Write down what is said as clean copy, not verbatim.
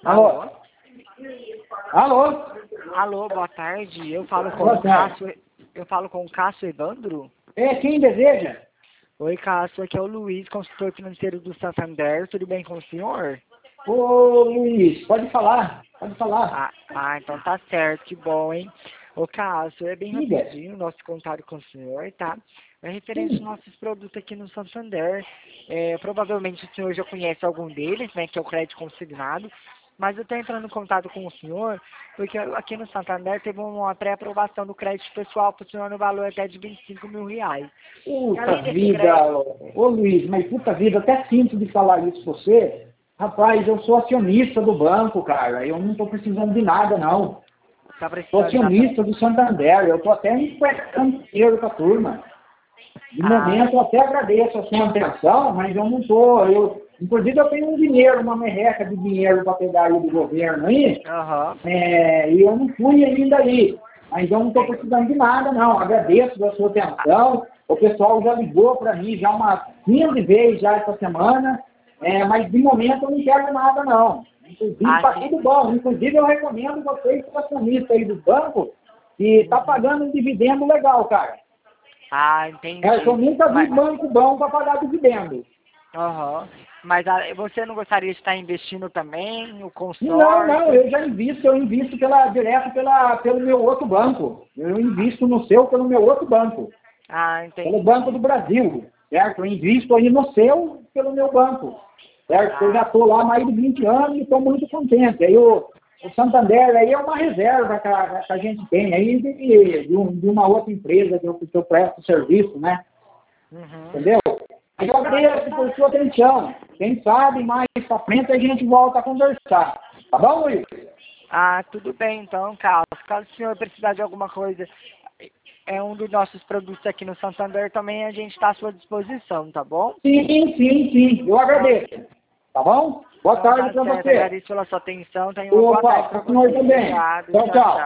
Alô? Alô? Alô? Alô, boa tarde. Eu falo com Boa o tarde. Cássio. Eu falo com o Cássio Evandro. É, quem deseja? Oi, Cássio, aqui é o Luiz, consultor financeiro do Santander. Tudo bem com o senhor? Ô, Luiz, pode falar, pode falar. Então tá certo, que bom, hein? Ô, Cássio, é bem Diga. rapidinho o nosso contato com o senhor, tá? É referente aos Sim. nossos produtos aqui no Santander. Provavelmente o senhor já conhece algum deles, né, que é o crédito consignado. Mas eu estou entrando em contato com o senhor, porque aqui no Santander teve uma pré-aprovação do crédito pessoal para o senhor no valor até de R$ 25.000. E Puta além desse vida, crédito, ô Luiz, mas puta vida, até sinto de falar isso pra você. Rapaz, eu sou acionista do banco, cara, eu não tô precisando de nada, não. está Sou precisando da... acionista do Santander, eu tô até emprestando dinheiro pra turma. De Ah, momento, eu até agradeço a sua atenção, mas eu não tô, inclusive eu tenho um dinheiro, uma merreca de dinheiro para pegar aí do governo aí, aham, e eu não fui ainda aí. Mas eu não estou tem. precisando de nada, não. Agradeço a sua atenção. O pessoal já ligou para mim já umas 15 vezes já essa semana, mas de momento eu não quero nada, não. Inclusive, está Sim. tudo bom. Inclusive, eu recomendo vocês, que acionistas aí do banco, que está pagando um dividendo legal, cara. Eu Entendi. nunca vi Mas, banco bom para pagar dividendo. aham. Mas você não gostaria de estar investindo também, o Não, não, consórcio? eu já invisto, eu invisto direto pelo meu outro banco. Eu invisto no seu pelo meu outro banco. Pelo Banco do Entendi. Brasil, certo? Eu invisto aí no seu pelo meu banco, certo? Eu já Ah, estou lá há mais de 20 anos e estou muito contente. Aí o Santander aí é uma reserva que a gente tem aí de uma outra empresa que eu presto serviço, né? uhum. Entendeu? Aí eu agradeço por sua atenção. Quem sabe mais pra frente a gente volta a conversar. Tá bom, Luiz? Tudo bem então, Carlos. Caso o senhor precisar de alguma coisa, é um dos nossos produtos aqui no Santander também, a gente está à sua disposição, tá bom? Sim, sim, sim. Eu Então, agradeço. Tá bom? Boa então tarde tá para certo, você. agradeço pela sua atenção, tenha uma boa Opa, tarde para para o senhor você. também. Obrigado, Tchau, tchau, tchau. tchau.